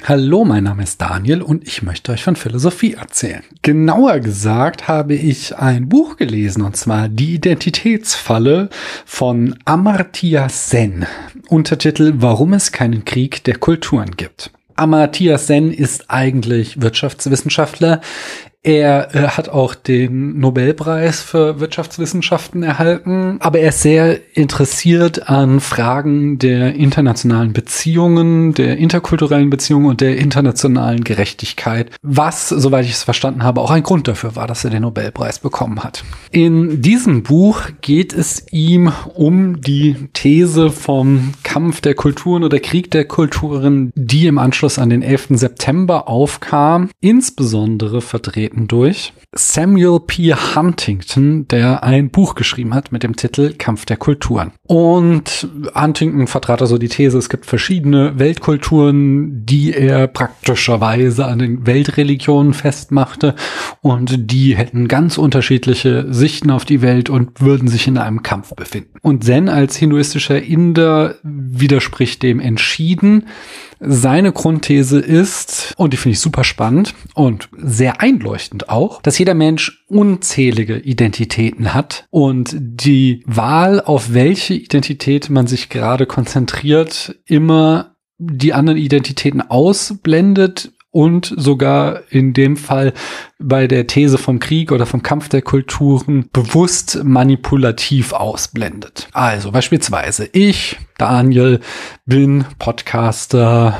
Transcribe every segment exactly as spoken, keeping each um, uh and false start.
Hallo, mein Name ist Daniel und ich möchte euch von Philosophie erzählen. Genauer gesagt habe ich ein Buch gelesen, und zwar Die Identitätsfalle von Amartya Sen. Untertitel: Warum es keinen Krieg der Kulturen gibt. Amartya Sen ist eigentlich Wirtschaftswissenschaftler. Er äh, hat auch den Nobelpreis für Wirtschaftswissenschaften erhalten, aber er ist sehr interessiert an Fragen der internationalen Beziehungen, der interkulturellen Beziehungen und der internationalen Gerechtigkeit, was, soweit ich es verstanden habe, auch ein Grund dafür war, dass er den Nobelpreis bekommen hat. In diesem Buch geht es ihm um die These vom Kampf der Kulturen oder Krieg der Kulturen, die im Anschluss an den elften September aufkam, insbesondere vertreten durch Samuel P. Huntington, der ein Buch geschrieben hat mit dem Titel Kampf der Kulturen. Und Huntington vertrat also die These, es gibt verschiedene Weltkulturen, die er praktischerweise an den Weltreligionen festmachte, und die hätten ganz unterschiedliche Sichten auf die Welt und würden sich in einem Kampf befinden. Und Zen als hinduistischer Inder widerspricht dem entschieden. Seine Grundthese ist, und die finde ich super spannend und sehr einleuchtend auch, dass jeder Mensch unzählige Identitäten hat und die Wahl, auf welche Identität man sich gerade konzentriert, immer die anderen Identitäten ausblendet und sogar in dem Fall bei der These vom Krieg oder vom Kampf der Kulturen bewusst manipulativ ausblendet. Also beispielsweise ich, Daniel, bin Podcaster,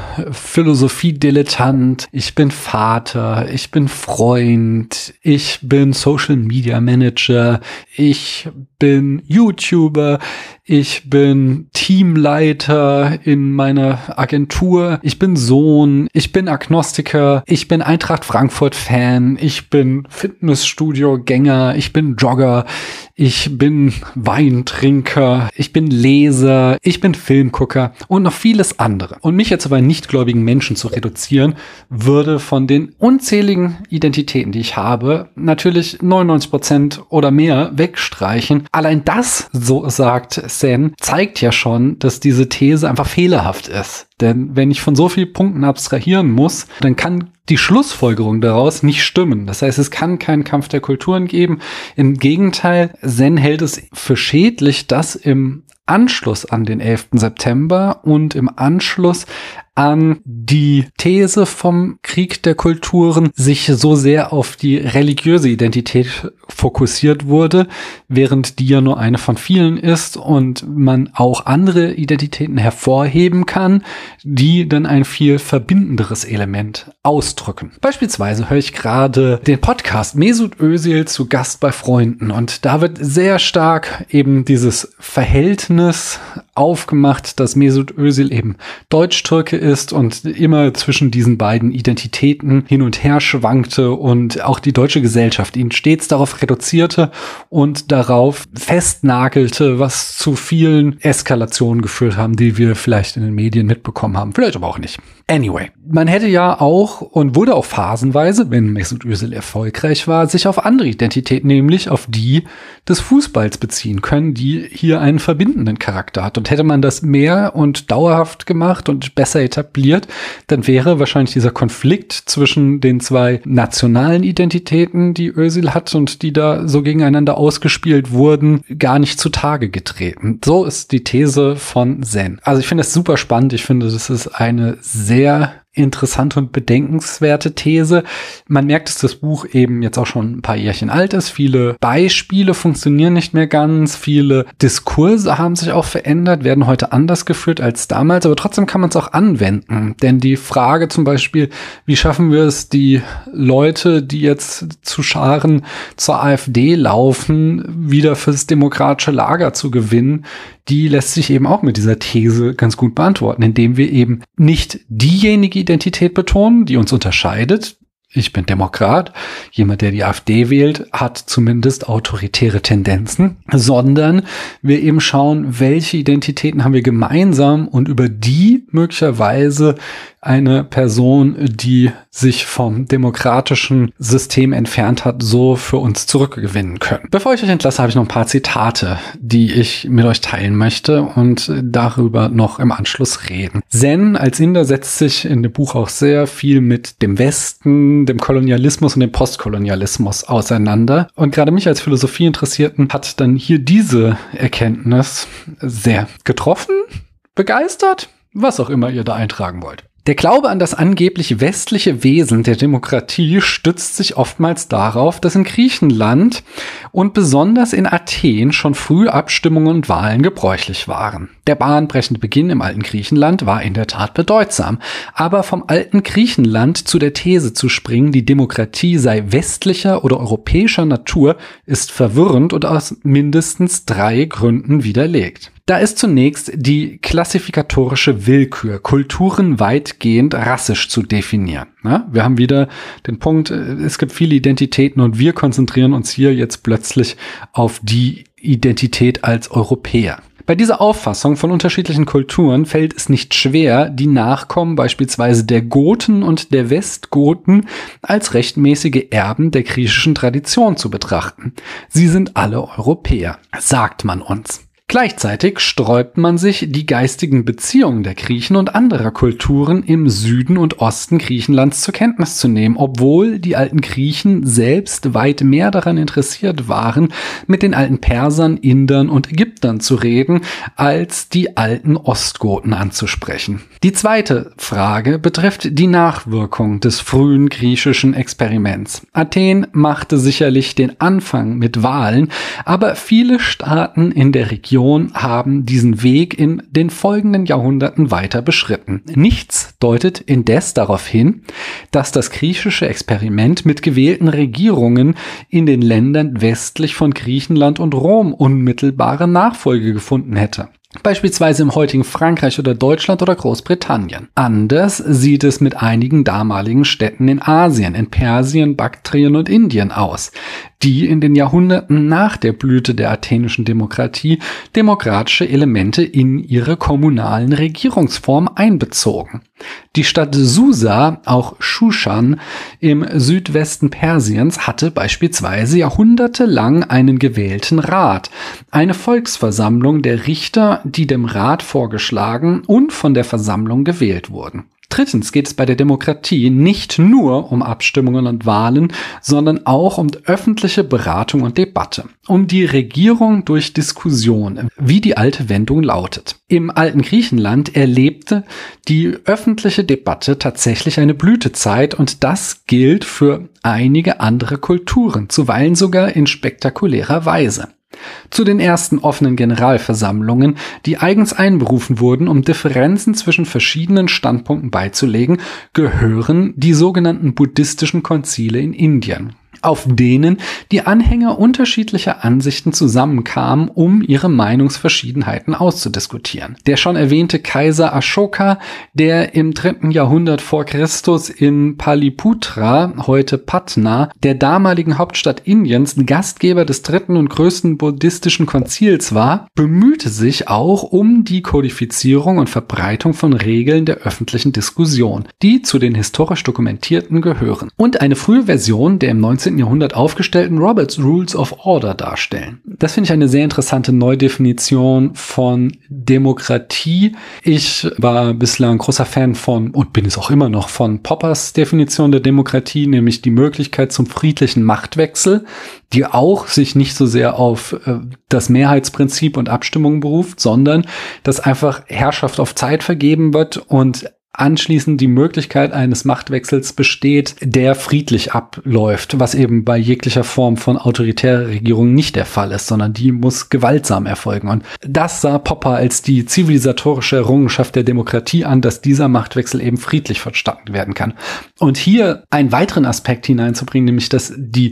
Philosophie-Dilettant, ich bin Vater, ich bin Freund, ich bin Social Media Manager, ich bin YouTuber, ich bin Teamleiter in meiner Agentur, ich bin Sohn, ich bin Agnostiker, ich bin Eintracht Frankfurt-Fan, ich bin Fitnessstudio-Gänger, ich bin Jogger, ich bin Weintrinker, ich bin Leser, ich bin Filmgucker und noch vieles andere. Und mich jetzt aber nichtgläubigen Menschen zu reduzieren, würde von den unzähligen Identitäten, die ich habe, natürlich neunundneunzig Prozent oder mehr wegstreichen. Allein das, so sagt Sen, zeigt ja schon, dass diese These einfach fehlerhaft ist. Denn wenn ich von so vielen Punkten abstrahieren muss, dann kann die Schlussfolgerung daraus nicht stimmen. Das heißt, es kann keinen Kampf der Kulturen geben. Im Gegenteil, Sen hält es für schädlich, dass im Anschluss an den elften September und im Anschluss an die These vom Krieg der Kulturen sich so sehr auf die religiöse Identität fokussiert wurde, während die ja nur eine von vielen ist und man auch andere Identitäten hervorheben kann, die dann ein viel verbindenderes Element ausdrücken. Beispielsweise höre ich gerade den Podcast Mesut Özil zu Gast bei Freunden, und da wird sehr stark eben dieses Verhältnis aufgemacht, dass Mesut Özil eben Deutsch-Türke ist und immer zwischen diesen beiden Identitäten hin und her schwankte und auch die deutsche Gesellschaft ihn stets darauf reduzierte und darauf festnagelte, was zu vielen Eskalationen geführt haben, die wir vielleicht in den Medien mitbekommen haben, vielleicht aber auch nicht. Anyway, man hätte ja auch und wurde auch phasenweise, wenn Mesut Özil erfolgreich war, sich auf andere Identitäten, nämlich auf die des Fußballs beziehen können, die hier einen verbindenden Charakter hat. Und hätte man das mehr und dauerhaft gemacht und besser etabliert, dann wäre wahrscheinlich dieser Konflikt zwischen den zwei nationalen Identitäten, die Özil hat und die da so gegeneinander ausgespielt wurden, gar nicht zutage getreten. So ist die These von Sen. Also ich finde das super spannend. Ich finde, das ist eine sehr interessante und bedenkenswerte These. Man merkt, dass das Buch eben jetzt auch schon ein paar Jährchen alt ist. Viele Beispiele funktionieren nicht mehr ganz. Viele Diskurse haben sich auch verändert, werden heute anders geführt als damals. Aber trotzdem kann man es auch anwenden. Denn die Frage zum Beispiel, wie schaffen wir es, die Leute, die jetzt zu Scharen zur AfD laufen, wieder fürs demokratische Lager zu gewinnen, die lässt sich eben auch mit dieser These ganz gut beantworten, indem wir eben nicht diejenige Identität betonen, die uns unterscheidet. Ich bin Demokrat. Jemand, der die AfD wählt, hat zumindest autoritäre Tendenzen, sondern wir eben schauen, welche Identitäten haben wir gemeinsam und über die möglicherweise eine Person, die sich vom demokratischen System entfernt hat, so für uns zurückgewinnen können. Bevor ich euch entlasse, habe ich noch ein paar Zitate, die ich mit euch teilen möchte und darüber noch im Anschluss reden. Zen als Inder setzt sich in dem Buch auch sehr viel mit dem Westen, dem Kolonialismus und dem Postkolonialismus auseinander. Und gerade mich als Philosophieinteressierten hat dann hier diese Erkenntnis sehr getroffen, begeistert, was auch immer ihr da eintragen wollt. Der Glaube an das angeblich westliche Wesen der Demokratie stützt sich oftmals darauf, dass in Griechenland und besonders in Athen schon früh Abstimmungen und Wahlen gebräuchlich waren. Der bahnbrechende Beginn im alten Griechenland war in der Tat bedeutsam, aber vom alten Griechenland zu der These zu springen, die Demokratie sei westlicher oder europäischer Natur, ist verwirrend und aus mindestens drei Gründen widerlegt. Da ist zunächst die klassifikatorische Willkür, Kulturen weitgehend rassisch zu definieren. Ja, wir haben wieder den Punkt, es gibt viele Identitäten und wir konzentrieren uns hier jetzt plötzlich auf die Identität als Europäer. Bei dieser Auffassung von unterschiedlichen Kulturen fällt es nicht schwer, die Nachkommen beispielsweise der Goten und der Westgoten als rechtmäßige Erben der griechischen Tradition zu betrachten. Sie sind alle Europäer, sagt man uns. Gleichzeitig sträubt man sich, die geistigen Beziehungen der Griechen und anderer Kulturen im Süden und Osten Griechenlands zur Kenntnis zu nehmen, obwohl die alten Griechen selbst weit mehr daran interessiert waren, mit den alten Persern, Indern und Ägyptern zu reden, als die alten Ostgoten anzusprechen. Die zweite Frage betrifft die Nachwirkung des frühen griechischen Experiments. Athen machte sicherlich den Anfang mit Wahlen, aber viele Staaten in der Region haben diesen Weg in den folgenden Jahrhunderten weiter beschritten. Nichts deutet indes darauf hin, dass das griechische Experiment mit gewählten Regierungen in den Ländern westlich von Griechenland und Rom unmittelbare Nachfolge gefunden hätte. Beispielsweise im heutigen Frankreich oder Deutschland oder Großbritannien. Anders sieht es mit einigen damaligen Städten in Asien, in Persien, Baktrien und Indien aus, die in den Jahrhunderten nach der Blüte der athenischen Demokratie demokratische Elemente in ihre kommunalen Regierungsform einbezogen. Die Stadt Susa, auch Shushan, im Südwesten Persiens hatte beispielsweise jahrhundertelang einen gewählten Rat, eine Volksversammlung der Richter, die dem Rat vorgeschlagen und von der Versammlung gewählt wurden. Drittens geht es bei der Demokratie nicht nur um Abstimmungen und Wahlen, sondern auch um öffentliche Beratung und Debatte, um die Regierung durch Diskussion, wie die alte Wendung lautet. Im alten Griechenland erlebte die öffentliche Debatte tatsächlich eine Blütezeit und das gilt für einige andere Kulturen, zuweilen sogar in spektakulärer Weise. Zu den ersten offenen Generalversammlungen, die eigens einberufen wurden, um Differenzen zwischen verschiedenen Standpunkten beizulegen, gehören die sogenannten buddhistischen Konzile in Indien, auf denen die Anhänger unterschiedlicher Ansichten zusammenkamen, um ihre Meinungsverschiedenheiten auszudiskutieren. Der schon erwähnte Kaiser Ashoka, der im dritten Jahrhundert vor Christus in Paliputra, heute Patna, der damaligen Hauptstadt Indiens, Gastgeber des dritten und größten buddhistischen Konzils war, bemühte sich auch um die Kodifizierung und Verbreitung von Regeln der öffentlichen Diskussion, die zu den historisch dokumentierten gehören, und eine frühe Version der im neunzehnten Jahrhundert aufgestellten Robert's Rules of Order darstellen. Das finde ich eine sehr interessante Neudefinition von Demokratie. Ich war bislang großer Fan von, und bin es auch immer noch, von Poppers Definition der Demokratie, nämlich die Möglichkeit zum friedlichen Machtwechsel, die auch sich nicht so sehr auf äh, das Mehrheitsprinzip und Abstimmung beruft, sondern dass einfach Herrschaft auf Zeit vergeben wird und anschließend die Möglichkeit eines Machtwechsels besteht, der friedlich abläuft, was eben bei jeglicher Form von autoritärer Regierung nicht der Fall ist, sondern die muss gewaltsam erfolgen. Und das sah Popper als die zivilisatorische Errungenschaft der Demokratie an, dass dieser Machtwechsel eben friedlich verstanden werden kann. Und hier einen weiteren Aspekt hineinzubringen, nämlich dass die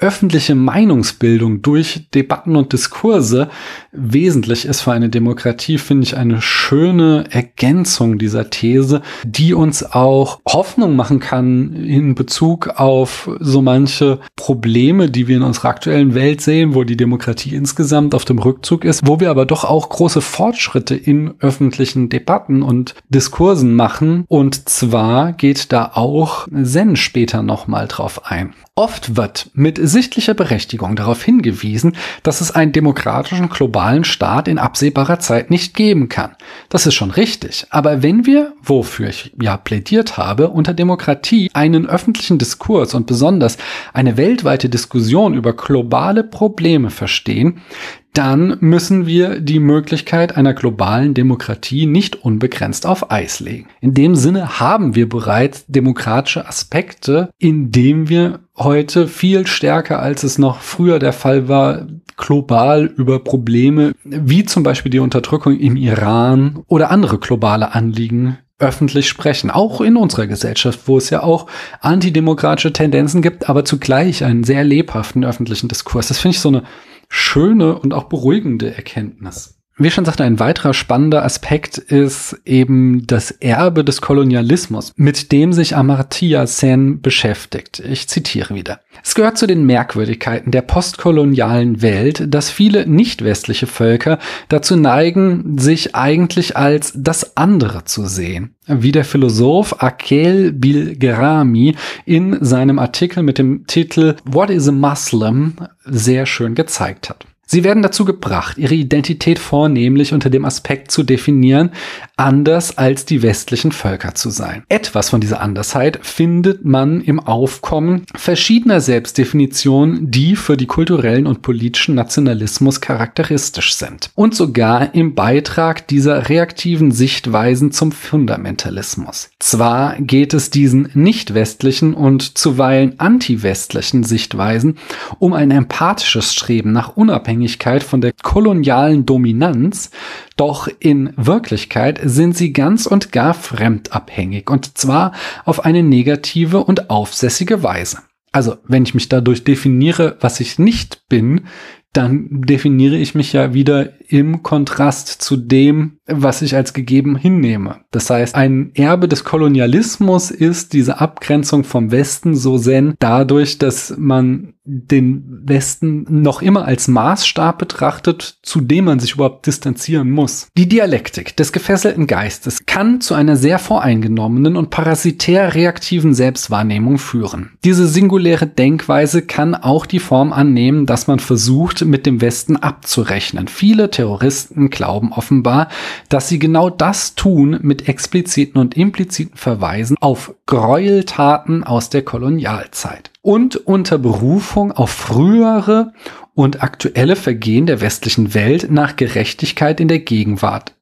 öffentliche Meinungsbildung durch Debatten und Diskurse wesentlich ist für eine Demokratie, finde ich eine schöne Ergänzung dieser These, die uns auch Hoffnung machen kann in Bezug auf so manche Probleme, die wir in unserer aktuellen Welt sehen, wo die Demokratie insgesamt auf dem Rückzug ist, wo wir aber doch auch große Fortschritte in öffentlichen Debatten und Diskursen machen. Und zwar geht da auch Zen später nochmal drauf ein. Oft wird mit sichtlicher Berechtigung darauf hingewiesen, dass es einen demokratischen globalen Staat in absehbarer Zeit nicht geben kann. Das ist schon richtig. Aber wenn wir, wofür ich ja plädiert habe, unter Demokratie einen öffentlichen Diskurs und besonders eine weltweite Diskussion über globale Probleme verstehen, dann müssen wir die Möglichkeit einer globalen Demokratie nicht unbegrenzt auf Eis legen. In dem Sinne haben wir bereits demokratische Aspekte, indem wir heute viel stärker, als es noch früher der Fall war, global über Probleme wie zum Beispiel die Unterdrückung im Iran oder andere globale Anliegen öffentlich sprechen. Auch in unserer Gesellschaft, wo es ja auch antidemokratische Tendenzen gibt, aber zugleich einen sehr lebhaften öffentlichen Diskurs. Das finde ich so eine schöne und auch beruhigende Erkenntnis. Wie schon sagte, ein weiterer spannender Aspekt ist eben das Erbe des Kolonialismus, mit dem sich Amartya Sen beschäftigt. Ich zitiere wieder. Es gehört zu den Merkwürdigkeiten der postkolonialen Welt, dass viele nicht-westliche Völker dazu neigen, sich eigentlich als das andere zu sehen. Wie der Philosoph Akhel Bilgerami in seinem Artikel mit dem Titel What is a Muslim sehr schön gezeigt hat. Sie werden dazu gebracht, ihre Identität vornehmlich unter dem Aspekt zu definieren, anders als die westlichen Völker zu sein. Etwas von dieser Andersheit findet man im Aufkommen verschiedener Selbstdefinitionen, die für die kulturellen und politischen Nationalismus charakteristisch sind. Und sogar im Beitrag dieser reaktiven Sichtweisen zum Fundamentalismus. Zwar geht es diesen nicht-westlichen und zuweilen anti-westlichen Sichtweisen um ein empathisches Streben nach Unabhängigkeit von der kolonialen Dominanz, doch in Wirklichkeit sind sie ganz und gar fremdabhängig und zwar auf eine negative und aufsässige Weise. Also, wenn ich mich dadurch definiere, was ich nicht bin, dann definiere ich mich ja wieder im Kontrast zu dem, was ich als gegeben hinnehme. Das heißt, ein Erbe des Kolonialismus ist diese Abgrenzung vom Westen so zen dadurch, dass man den Westen noch immer als Maßstab betrachtet, zu dem man sich überhaupt distanzieren muss. Die Dialektik des gefesselten Geistes kann zu einer sehr voreingenommenen und parasitär reaktiven Selbstwahrnehmung führen. Diese singuläre Denkweise kann auch die Form annehmen, dass man versucht, mit dem Westen abzurechnen. Viele Terroristen glauben offenbar, dass sie genau das tun mit expliziten und impliziten Verweisen auf Gräueltaten aus der Kolonialzeit und unter Berufung auf frühere und aktuelle Vergehen der westlichen Welt nach Gerechtigkeit in der Gegenwart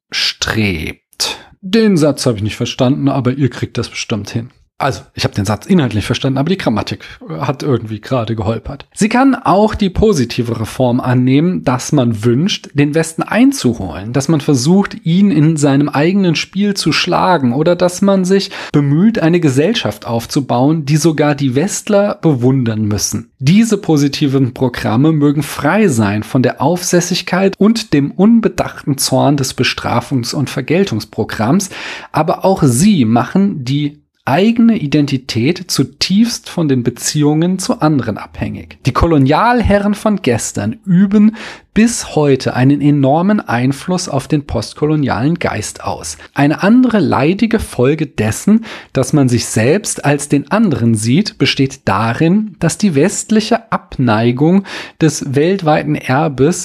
strebt. Den Satz habe ich nicht verstanden, aber ihr kriegt das bestimmt hin. Also, ich habe den Satz inhaltlich verstanden, aber die Grammatik hat irgendwie gerade geholpert. Sie kann auch die positivere Form annehmen, dass man wünscht, den Westen einzuholen, dass man versucht, ihn in seinem eigenen Spiel zu schlagen oder dass man sich bemüht, eine Gesellschaft aufzubauen, die sogar die Westler bewundern müssen. Diese positiven Programme mögen frei sein von der Aufsässigkeit und dem unbedachten Zorn des Bestrafungs- und Vergeltungsprogramms, aber auch sie machen die eigene Identität zutiefst von den Beziehungen zu anderen abhängig. Die Kolonialherren von gestern üben bis heute einen enormen Einfluss auf den postkolonialen Geist aus. Eine andere leidige Folge dessen, dass man sich selbst als den anderen sieht, besteht darin, dass die westliche Abneigung des weltweiten Erbes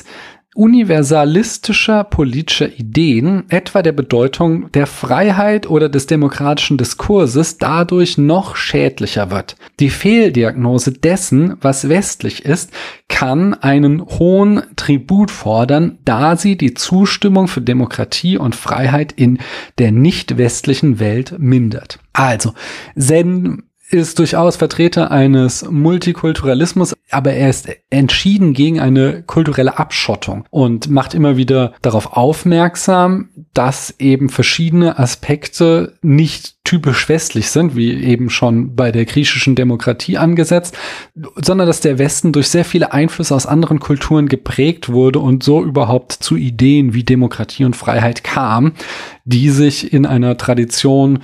universalistischer politischer Ideen, etwa der Bedeutung der Freiheit oder des demokratischen Diskurses, dadurch noch schädlicher wird. Die Fehldiagnose dessen, was westlich ist, kann einen hohen Tribut fordern, da sie die Zustimmung für Demokratie und Freiheit in der nicht westlichen Welt mindert. Also, Zen ist durchaus Vertreter eines Multikulturalismus, aber er ist entschieden gegen eine kulturelle Abschottung und macht immer wieder darauf aufmerksam, dass eben verschiedene Aspekte nicht typisch westlich sind, wie eben schon bei der griechischen Demokratie angesetzt, sondern dass der Westen durch sehr viele Einflüsse aus anderen Kulturen geprägt wurde und so überhaupt zu Ideen wie Demokratie und Freiheit kam, die sich in einer Tradition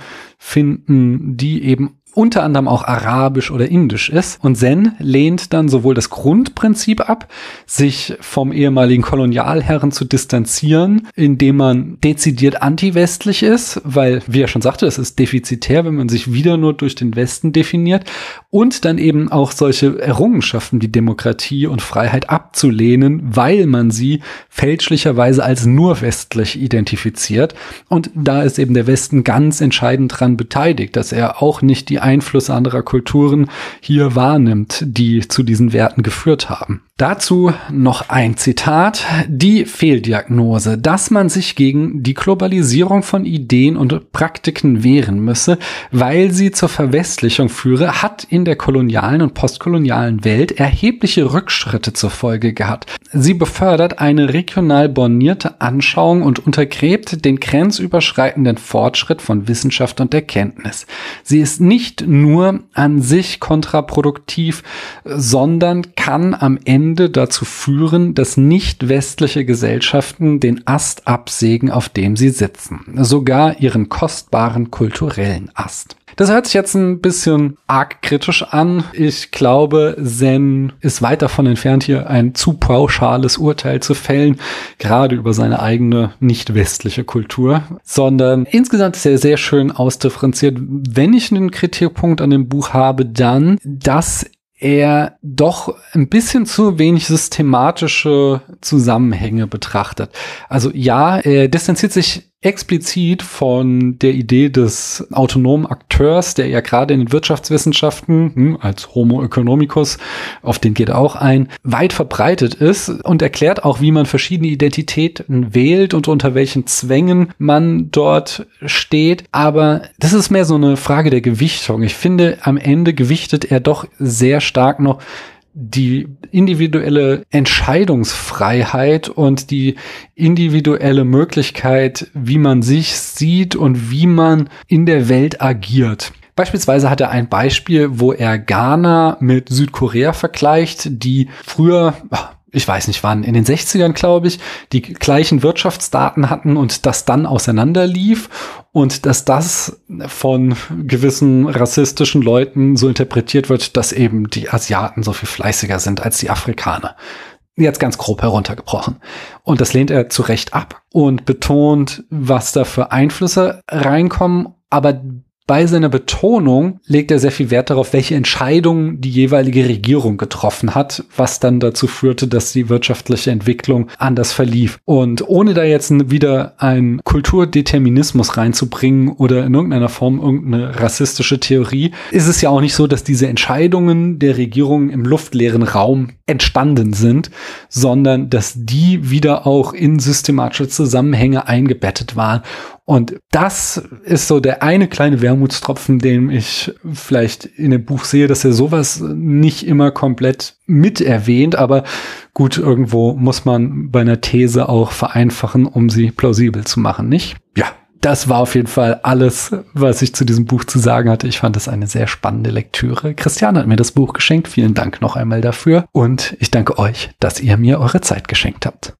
finden, die eben unter anderem auch arabisch oder indisch ist. Und Zen lehnt dann sowohl das Grundprinzip ab, sich vom ehemaligen Kolonialherren zu distanzieren, indem man dezidiert anti-westlich ist, weil, wie er schon sagte, es ist defizitär, wenn man sich wieder nur durch den Westen definiert, und dann eben auch solche Errungenschaften wie Demokratie und Freiheit abzulehnen, weil man sie fälschlicherweise als nur westlich identifiziert. Und da ist eben der Westen ganz entscheidend dran beteiligt, dass er auch nicht die Einflüsse anderer Kulturen hier wahrnimmt, die zu diesen Werten geführt haben. Dazu noch ein Zitat: Die Fehldiagnose, dass man sich gegen die Globalisierung von Ideen und Praktiken wehren müsse, weil sie zur Verwestlichung führe, hat in der kolonialen und postkolonialen Welt erhebliche Rückschritte zur Folge gehabt. Sie befördert eine regional bornierte Anschauung und untergräbt den grenzüberschreitenden Fortschritt von Wissenschaft und Erkenntnis. Sie ist nicht nur an sich kontraproduktiv, sondern kann am Ende dazu führen, dass nicht westliche Gesellschaften den Ast absägen, auf dem sie sitzen. Sogar ihren kostbaren kulturellen Ast. Das hört sich jetzt ein bisschen arg kritisch an. Ich glaube, Zen ist weit davon entfernt, hier ein zu pauschales Urteil zu fällen, gerade über seine eigene nicht westliche Kultur, sondern insgesamt ist er sehr schön ausdifferenziert. Wenn ich einen Kritikpunkt an dem Buch habe, dann, dass er doch ein bisschen zu wenig systematische Zusammenhänge betrachtet. Also ja, er distanziert sich explizit von der Idee des autonomen Akteurs, der ja gerade in den Wirtschaftswissenschaften hm, als Homo economicus, auf den geht er auch ein, weit verbreitet ist und erklärt auch, wie man verschiedene Identitäten wählt und unter welchen Zwängen man dort steht. Aber das ist mehr so eine Frage der Gewichtung. Ich finde, am Ende gewichtet er doch sehr stark noch die individuelle Entscheidungsfreiheit und die individuelle Möglichkeit, wie man sich sieht und wie man in der Welt agiert. Beispielsweise hat er ein Beispiel, wo er Ghana mit Südkorea vergleicht, die früher, ich weiß nicht wann, in den sechzigern, glaube ich, die gleichen Wirtschaftsdaten hatten und das dann auseinanderlief und dass das von gewissen rassistischen Leuten so interpretiert wird, dass eben die Asiaten so viel fleißiger sind als die Afrikaner. Jetzt ganz grob heruntergebrochen. Und das lehnt er zu Recht ab und betont, was da für Einflüsse reinkommen, aber bei seiner Betonung legt er sehr viel Wert darauf, welche Entscheidungen die jeweilige Regierung getroffen hat, was dann dazu führte, dass die wirtschaftliche Entwicklung anders verlief. Und ohne da jetzt wieder einen Kulturdeterminismus reinzubringen oder in irgendeiner Form irgendeine rassistische Theorie, ist es ja auch nicht so, dass diese Entscheidungen der Regierung im luftleeren Raum entstanden sind, sondern dass die wieder auch in systematische Zusammenhänge eingebettet waren. Und das ist so der eine kleine Wermutstropfen, den ich vielleicht in dem Buch sehe, dass er sowas nicht immer komplett mit erwähnt. Aber gut, irgendwo muss man bei einer These auch vereinfachen, um sie plausibel zu machen, nicht? Ja, das war auf jeden Fall alles, was ich zu diesem Buch zu sagen hatte. Ich fand es eine sehr spannende Lektüre. Christiane hat mir das Buch geschenkt. Vielen Dank noch einmal dafür. Und ich danke euch, dass ihr mir eure Zeit geschenkt habt.